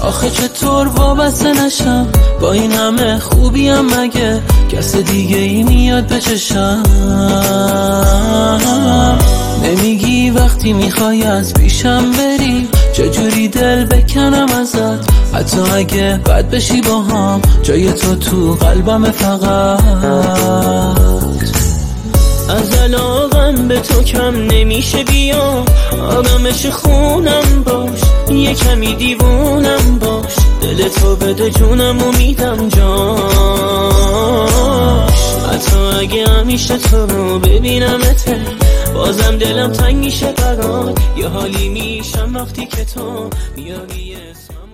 آخه چطور وابسته نشم با این همه خوبیم، مگه کس دیگه ای میاد به چشم؟ نمیگی وقتی میخوای از پیشم بری چجوری دل بکنم ازت، حتی اگه بد بشی با هم جای تو قلبم فقط. از علاقم به تو کم نمیشه، بیا آدمش خونم باش، یه کمی دیوونم باش، دل تو بده جونم و میدم جاش. حتی اگه همیشه تو رو ببینمت بازم دلم تنگ میشه برات، یه حالی میشم وقتی که تو میاری اسمم.